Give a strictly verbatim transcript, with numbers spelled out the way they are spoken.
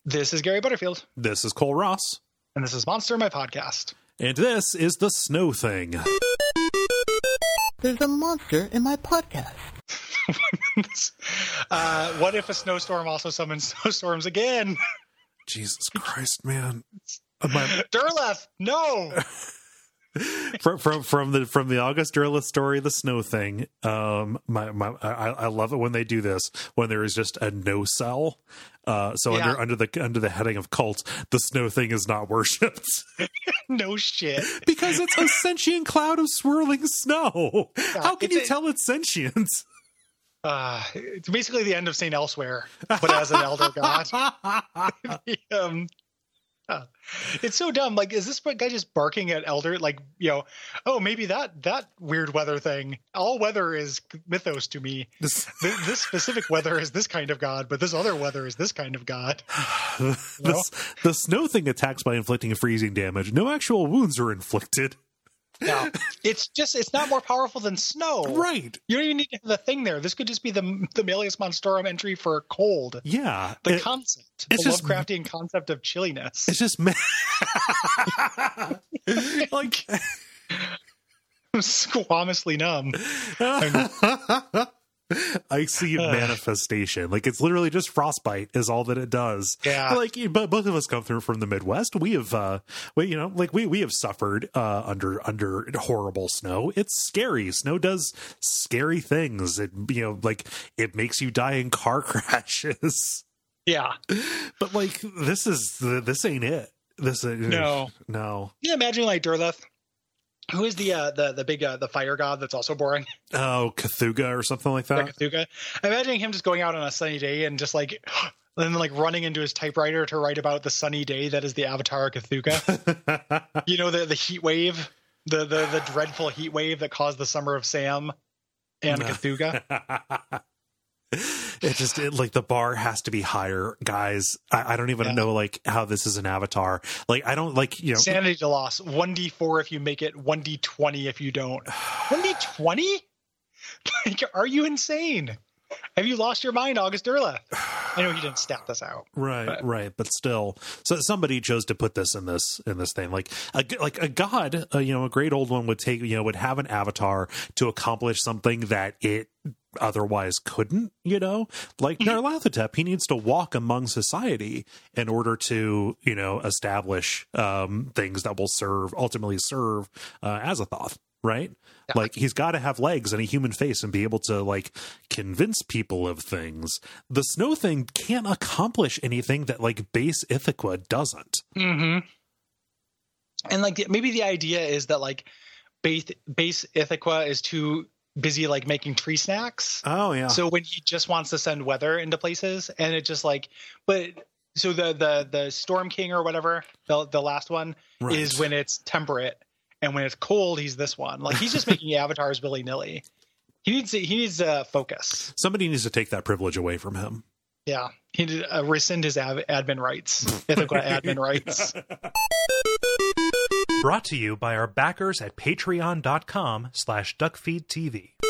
This is Gary Butterfield. This is Cole Ross. And this is Monster, my podcast. And this is The Snow Thing. There's a monster in my podcast. uh, what if a snowstorm also summons snowstorms again? Jesus Christ, man. My... Derleth, no! from from from the from the August Derleth story, The Snow Thing. Um, my my I, I love it when they do this, when there is just a no cell. Uh, so yeah. under under the under the heading of cult, the Snow Thing is not worshipped. No shit. Because it's a sentient cloud of swirling snow. Yeah, How can you a, tell it's sentient? Uh, it's basically the end of Saint Elsewhere, but as an elder god. um, uh, it's so dumb. Like, is this guy just barking at elder? Like, you know, oh, maybe that that weird weather thing. All weather is mythos to me. This, this specific weather is this kind of god, but this other weather is this kind of god. the, the, the Snow Thing attacks by inflicting freezing damage. No actual wounds are inflicted. No, it's just, it's not more powerful than snow. Right. You don't even need to have the thing there. This could just be the the Malleus Monstrorum entry for cold. Yeah. The it, concept. It's the just, Lovecraftian concept of chilliness. It's just like I'm squamishly numb. Icy manifestation. Like, it's literally just frostbite is all that it does. Yeah. Like, but both of us come through from the Midwest. We have, uh, we, you know, like we, we have suffered, uh, under, under horrible snow. It's scary. Snow does scary things. It, you know, like it makes you die in car crashes. Yeah. But like, this is, this ain't it. This, uh, no, no. Yeah. Imagine like Derleth. Who is the uh, the the big uh, the fire god that's also boring? Oh, Cthulhu or something like that. Cthulhu. I'm imagining him just going out on a sunny day and just like, and then like running into his typewriter to write about the sunny day that is the Avatar of Cthulhu. You know, the the heat wave, the the the dreadful heat wave that caused the Summer of Sam and Cthulhu. It just it, like the bar has to be higher, guys. I, I don't even yeah. know like how this is an Avatar. Like I don't like you know sanity to loss. one d four if you make it. one d twenty if you don't. one d twenty? Like, are you insane? Have you lost your mind, August Derleth? I know he didn't stat this out. Right, but. right, but still, so somebody chose to put this in this in this thing. Like a like a god, uh, you know, a great old one would take you know would have an avatar to accomplish something that it otherwise couldn't, you know, like Nyarlathotep, he needs to walk among society in order to, you know, establish um, things that will serve, ultimately serve uh, Azathoth, right? Yeah. Like he's got to have legs and a human face and be able to like convince people of things. The Snow Thing can't accomplish anything that like base Ithaca doesn't. Mm-hmm. And like maybe the idea is that like base, base Ithaca is too busy like making tree snacks. Oh yeah. So when he just wants to send weather into places, and it just like, but so the the the Storm King or whatever, the the last one right. is when it's temperate, and when it's cold, he's this one. Like he's just making avatars willy nilly. He needs to, he needs to uh, focus. Somebody needs to take that privilege away from him. Yeah, he need to uh, rescind his av- admin rights. Ithaca admin rights. Brought to you by our backers at patreon.com slash duckfeedtv.